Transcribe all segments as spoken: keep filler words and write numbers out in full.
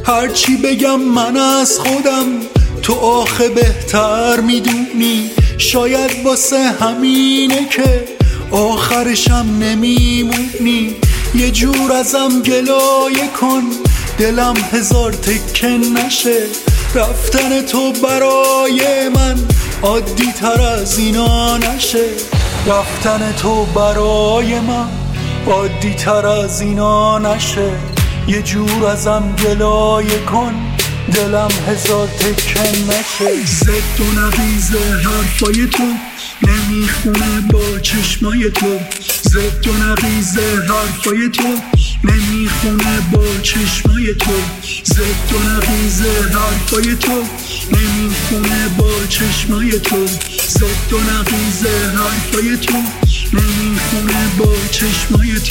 هرچی بگم من از خودم تو آخه بهتر میدونی. شاید واسه همینه که آخرشم نمیمونی. یه جور ازم گلایه کن دلم هزار تکه نشه. رفتن تو برای من عادی تر از اینا نشه. رفتن تو برای من عادی تر از اینا نشه. یه جور ازم گلایه کن دلم هزار تکه نشه. زد و نقیز حرفای تو نمیخونه با چشمای تو. زد و نقیز حرفای تو نمیخونه با چشمای تو. زد و نقیز حرفای تو نمیخونه با چشمای تو. زد و نقیز حرفای تو نمیخونه با چشمای تو.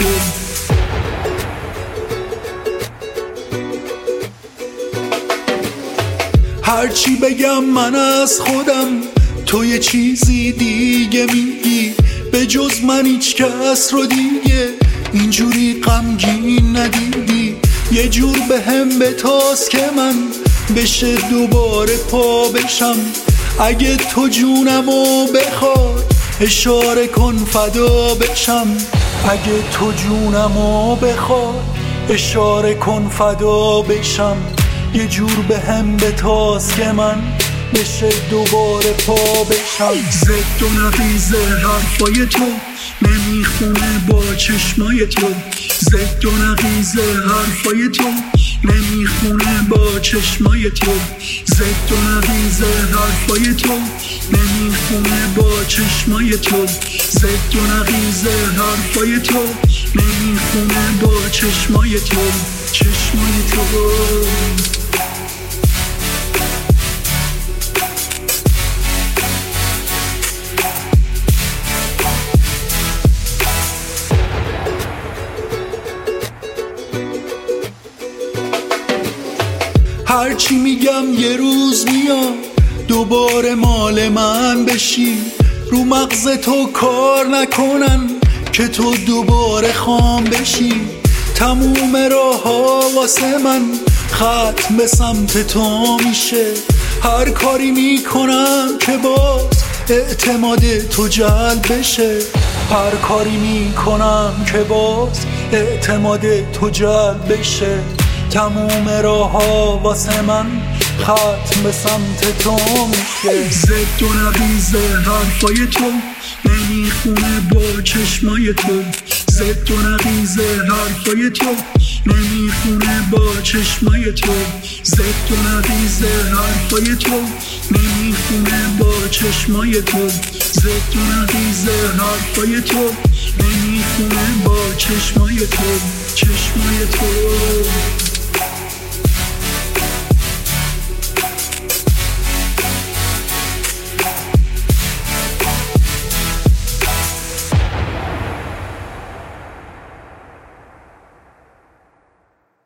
هرچی بگم من از خودم تو یه چیزی دیگه میگی. به جز من هیچ کس رو دیگه اینجوری غمگین ندیدی. یه جور به هم بتاز که من بشه دوباره پا بشم. اگه تو جونمو بخواد اشاره کن فدا بشم. اگه تو جونمو بخواد اشاره کن فدا بشم. یه جور به هم بتاز که من بشه دوباره پا بشم. زد و نقیز حرفای تو نمیخونه با چشمای تو. زد و نقیز حرفای تو نمیخونه با چشمای تو. زد و نقیز حرفای تو نمیخونه با چشمای تو. زد و نقیز حرفای تو نمیخونه با چشمای تو. چشمای تو هرچی میگم یه روز میاد دوباره مال من بشی. رو مغز تو کار نکنن که تو دوباره خام بشی. تموم راه ها واسه من ختم به سمت تو میشه. هر کاری میکنم که باز اعتماد تو جلب بشه. هر کاری میکنم که باز اعتماد تو جلب بشه. تموم راه ها واسه من ختم به سمت تو میشه. زد و نقیز حرفای تو نمیخونه با چشمای تو. زد و نقیز حرفای تو نمیخونه با چشمای تو. زد و نقیز حرفای تو نمیخونه با چشمای تو. زد و نقیز حرفای تو نمیخونه با چشمای تو. چشمای تو